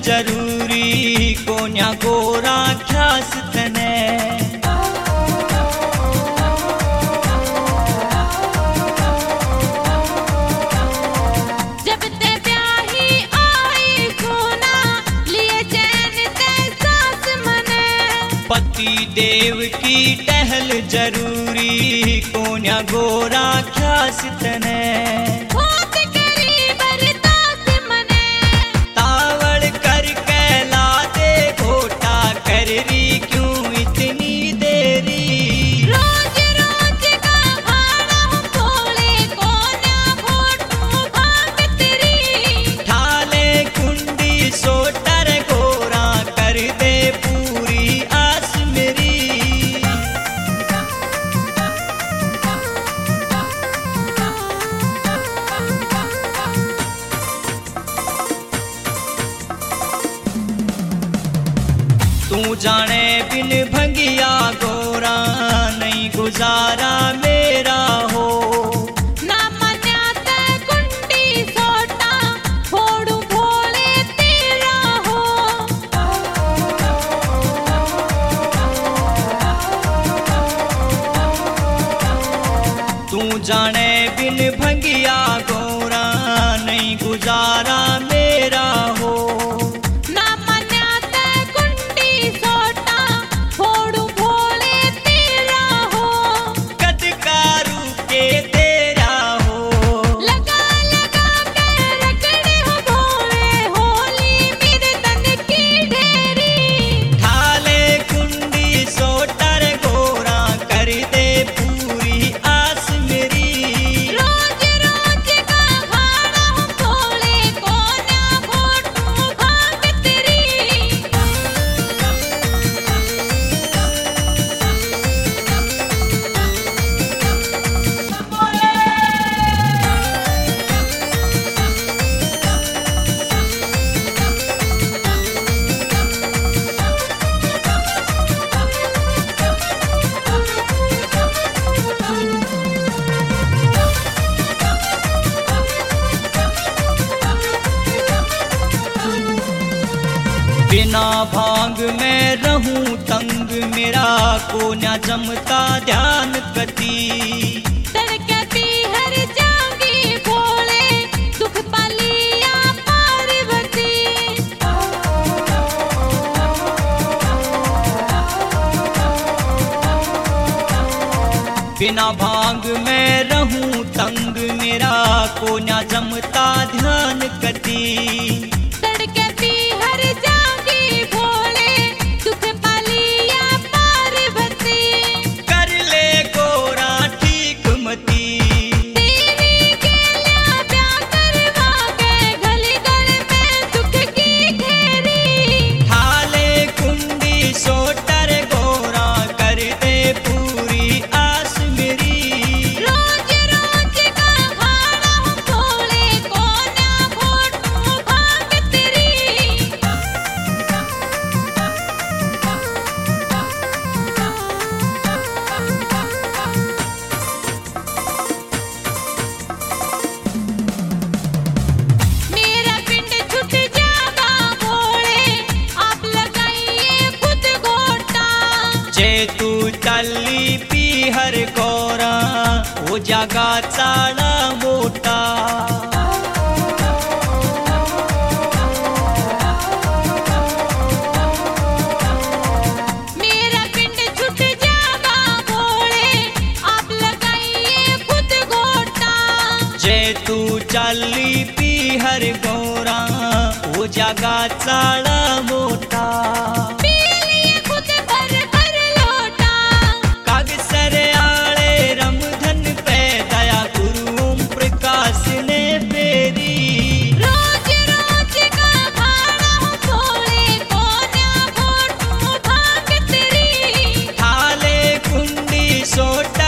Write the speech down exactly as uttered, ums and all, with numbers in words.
जरूरी कोन्या गोरा ख्यास तने। जब ते ब्याही आई कोना लिए चैन ते सास मने। पति देव की टहल जरूरी कोन्या गोरा ख्यास तने। तू जाने बिन भंगिया गोरा नहीं गुजारा मेरा हो। ना मन्या ते कुंडी सोटा फोड़ू भोले तेरा हो। तू जाने बिन भंगिया गोरा नहीं गुजारा मेरा हो। बिना भांग में रहूं तंग मेरा कोन्या जमता ध्यान कती। तड़कती हर जांगी भोले दुख पालिया पार्वती। बिना भांग में रहूं तंग मेरा कोन्या जमता ध्यान कती। तू चाली पी हर गोरा वो जागा चाड़ा मोटा। मेरा पिंड छुट जागा भोले आप लगाइए खुद गोटा। जे तू चाली पी हर गोरा वो जागा चाड़ा मोटा। सोटा